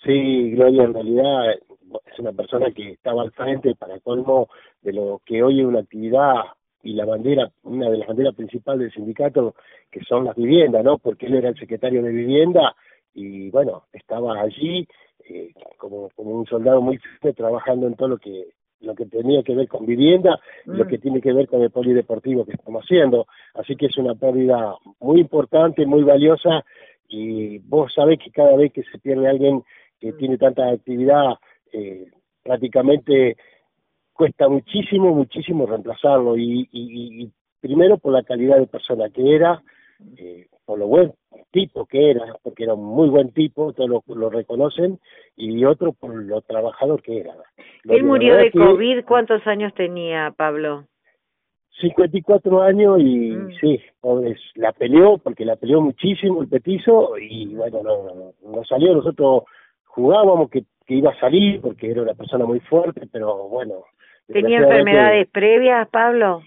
Sí, Gloria en realidad es una persona que estaba al frente, para colmo, de lo que hoy es una actividad y la bandera, una de las banderas principales del sindicato, que son las viviendas, ¿no? Porque él era el secretario de vivienda y bueno, estaba allí como un soldado muy fuerte trabajando en todo lo que tenía que ver con vivienda, lo Mm. que tiene que ver con el polideportivo que estamos haciendo. Así que es una pérdida muy importante, muy valiosa, y vos sabés que cada vez que se pierde alguien que tiene tanta actividad, eh, prácticamente cuesta muchísimo, muchísimo reemplazarlo, y primero por la calidad de persona que era, por lo buen tipo que era, porque era un muy buen tipo, todos lo reconocen, y otro por lo trabajador que era. Él Gloria, la murió verdad de que COVID, ¿cuántos años tenía, Pablo? 54 años y Mm. sí, pobre, la peleó, porque la peleó muchísimo el petizo, y bueno, no salió. Nosotros jugábamos que iba a salir porque era una persona muy fuerte, pero bueno, ¿Tenía desgraciadamente enfermedades previas, Pablo?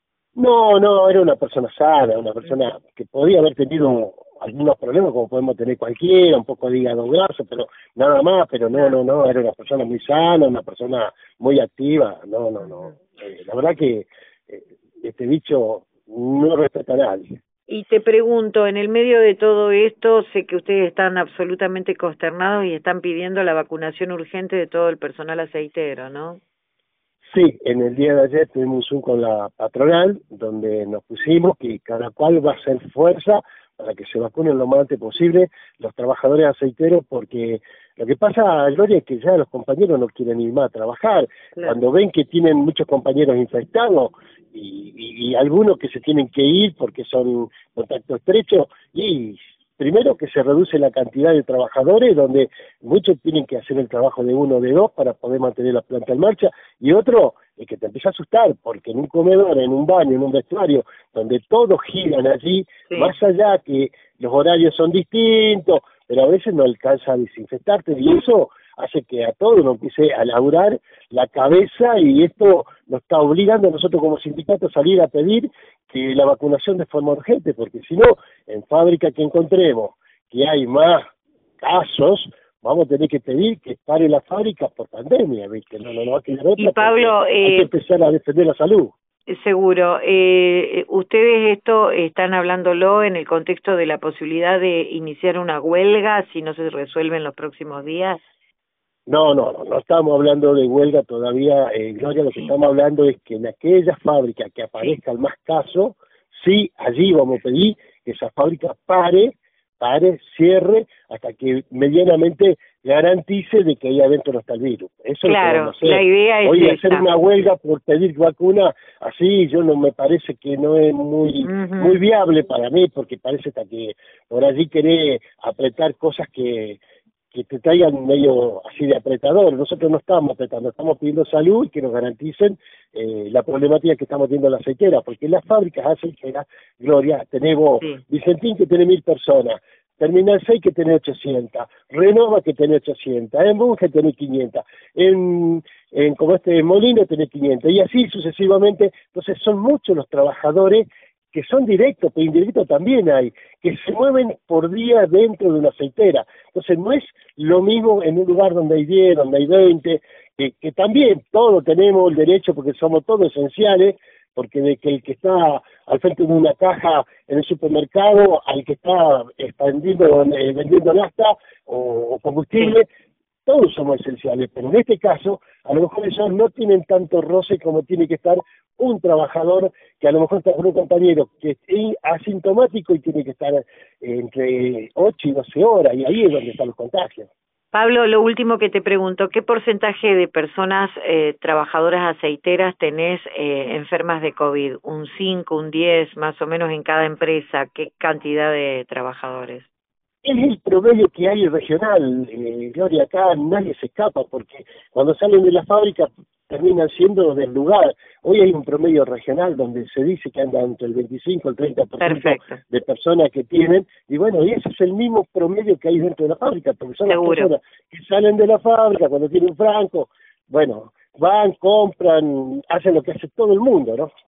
no, era una persona sana, una persona que podía haber tenido algunos problemas como podemos tener cualquiera, un poco de hígado graso, pero nada más. Pero Ah. no, era una persona muy sana, una persona muy activa. No. Ujú. La verdad que eh, este bicho no respeta a nadie. Y te pregunto, en el medio de todo esto, sé que ustedes están absolutamente consternados y están pidiendo la vacunación urgente de todo el personal aceitero, ¿no? Sí, en el día de ayer tuvimos un Zoom con la patronal, donde nos pusimos que cada cual va a hacer fuerza para que se vacunen lo más antes posible los trabajadores aceiteros, porque lo que pasa, Gloria, es que ya los compañeros no quieren ir más a trabajar. Claro. Cuando ven que tienen muchos compañeros infectados y algunos que se tienen que ir porque son contacto estrecho, y primero que se reduce la cantidad de trabajadores, donde muchos tienen que hacer el trabajo de uno o de dos para poder mantener la planta en marcha, y otro es que te empieza a asustar, porque en un comedor, en un baño, en un vestuario, donde todos giran allí, Sí. más allá que los horarios son distintos, pero a veces no alcanza a desinfectarte, y eso hace que a todos nos empiece a laburar la cabeza, y esto nos está obligando a nosotros como sindicato a salir a pedir que la vacunación de forma urgente, porque si no, en fábrica que encontremos que hay más casos, vamos a tener que pedir que pare la fábrica por pandemia, ¿viste? No va a quedar Y otra, porque Pablo, hay que empezar a defender la salud. seguro, ustedes esto están hablándolo en el contexto de la posibilidad de iniciar una huelga si no se resuelve en los próximos días. No estamos hablando de huelga todavía, Gloria. Lo que Sí, estamos hablando es que en aquella fábrica que sí. aparezca el más caso, sí, allí vamos a pedir que esa fábrica pare, cierre, hasta que medianamente garantice de que ahí adentro no está el virus. Eso es lo que vamos Claro, a la hacer. idea es Hoy hacer esa. una huelga por pedir vacuna, así yo no me parece, que no es muy Ujú. viable para mí, porque parece hasta que por allí querer apretar cosas que te traigan medio así de apretador. Nosotros no estamos apretando, estamos pidiendo salud y que nos garanticen la problemática que estamos viendo en la aceitera, porque en las fábricas aceiteras, Gloria, tenemos Sí. Vicentín, que tiene 1000 personas, Terminal 6, que tiene 800, Renova, que tiene 800, en Bunge tiene 500, como Molino tiene 500, y así sucesivamente. Entonces son muchos los trabajadores que son directos, pero indirectos también hay, que se mueven por día dentro de una aceitera. Entonces no es lo mismo en un lugar donde hay 10, donde hay 20, que también todos tenemos el derecho, porque somos todos esenciales, porque de que el que está al frente de una caja en el supermercado, al que está expandiendo, vendiendo nafta o Sí. combustible, todos somos esenciales, pero en este caso, a lo mejor ellos no tienen tanto roce como tiene que estar un trabajador que a lo mejor está con un compañero que es asintomático y tiene que estar entre 8 y 12 horas, y ahí es donde están los contagios. Pablo, lo último que te pregunto, ¿qué porcentaje de personas trabajadoras aceiteras tenés enfermas de COVID? ¿Un 5, un 10, más o menos en cada empresa? ¿Qué cantidad de trabajadores? Es el promedio que hay regional, Gloria. Acá nadie se escapa, porque cuando salen de la fábrica terminan siendo del lugar. Hoy hay un promedio regional donde se dice que anda entre el 25 y el 30% Perfecto, de personas que tienen, y bueno, y ese es el mismo promedio que hay dentro de la fábrica, porque son las seguro. personas que salen de la fábrica cuando tienen franco, bueno, van, compran, hacen lo que hace todo el mundo, ¿no?